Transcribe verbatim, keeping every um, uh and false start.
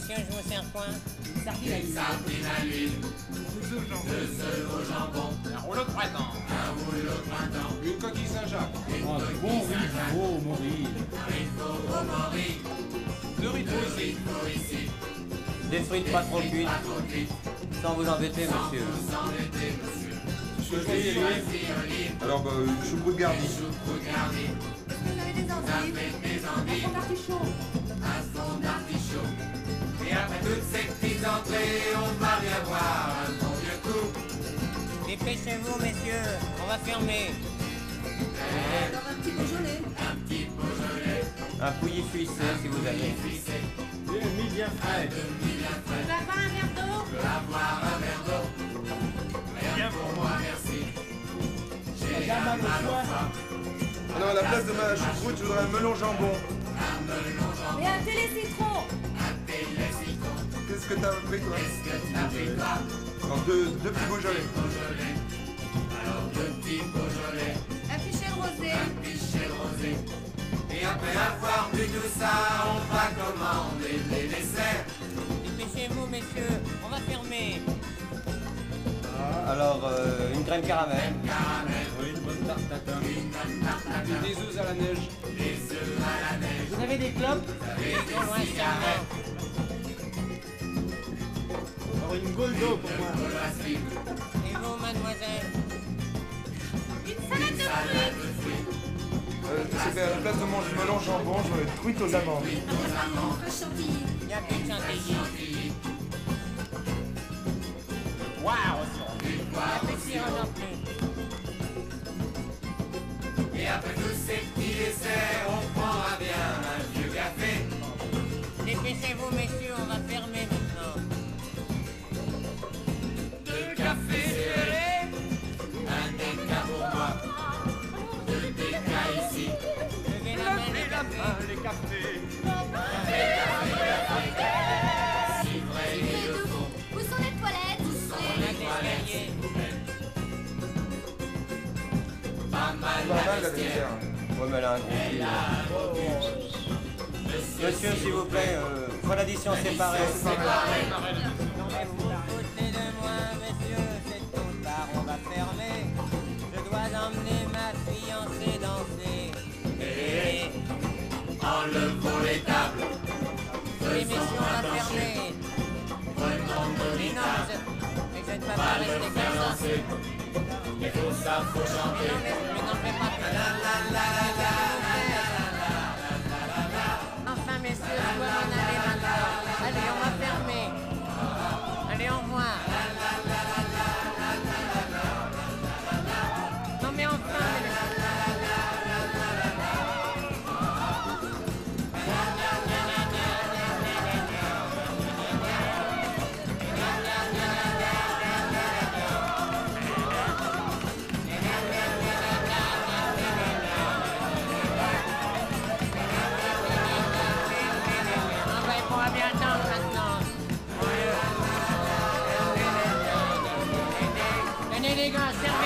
messieurs, je vous sers quoi? Sardine à l'huile. Sardines à l'huile. Deux œufs jambon. Deux œufs au jambon. Un rouleau de printemps. Un rouleau de printemps. Une coquille Saint-Jacques. Oh, un bon riz au mori. Rifo au mori. Deux riz Deux rifos ici. Des frites pas trop cuites, Pas trop cuites. sans vous embêter, Sans monsieur. vous embêter, monsieur. Choisis Choisis olive. Alors, bah, une choucroute garnie. Choucroute garnie. Est-ce que vous avez des endives? Avec des Un endives. fond d'artichaut. Un fond d'artichaut. Et après toutes ces petites entrées, on va bien boire un bon vieux coup. Dépêchez-vous, messieurs, on va fermer. Alors un petit Beaujolais. Un petit Beaujolais. Un pouilly fuissé, si vous avez. Fissé. Demi bien frais. Demi bien frais. Tu vas pas un verre d'eau? Je veux avoir un verre d'eau. Rien pour moi, merci. J'ai La un mal au mal au foie. foie. Alors, à la place de ma choucroute, je voudrais un melon jambon. Un melon jambon. Et un télé-citron. Un télécitron. Qu'est-ce que t'as pris, toi? Qu'est-ce que t'as pris, toi? Non, deux, deux petits Beaujolais. Beaujolais. Alors deux petits Beaujolais. Un fichier rosé. Un pichet rosé. Et après avoir bu tout ça, on va commander les desserts. Dépêchez-vous, messieurs, on va fermer. Alors, euh, une crème caramel. Caramel. Oui, une bonne tarte tatin. Une bonne tarte à tatin. des œufs à la neige. Des œufs à la neige. Vous avez des clopes? Des loin, cigarettes. Alors une gaule d'eau pour moi. De la slip. Et vous, mademoiselle? Une salade de fruits. Salade de fruits. Euh, c'était à la place de mon melon jambon, je voudrais une truite aux amandes. Aux amandes. Un chantilly. Il n'y a plus de chantilly. Chantilly. Waouh! Une Il poire n'y a plus au de sirop. sirop non plus. Et après tous ces petits desserts, on prendra bien un vieux café. Dépêchez-vous, messieurs, on va fermer maintenant. Deux cafés serrés. Un déca pour moi. Deux déca ici. Levez la main, les cafés. les cafés. Si vrai il le faut. Où sont les toilettes? Où sont On a des escaliers. Pas mal Pas mal, la la vestiaire. dessert. Ouais, mais elle a un gros cul. Monsieur, s'il vous plaît, euh, fois l'addition séparée. C'est pareil. Mais vous vous foutez de moi, messieurs, c'est trop tard, on va fermer. Je dois emmener ma fiancée danser. Et enlevons les tables. Les messieurs, Faisons on un va plancher. fermer. Prenons nos Mais non, guitares. je, mais je ne peux pas Va rester le comme faire ça. danser. Il faut ça, faut Mais chanter. non, mais, mais n'en fais pas plus. La la la la la la la Enfin, messieurs, je dois m'en aller maintenant. Allez, on va fermer. Allez, au revoir. Non, mais enfin, on va, on va bien attendre maintenant. Venez, les gars, servez.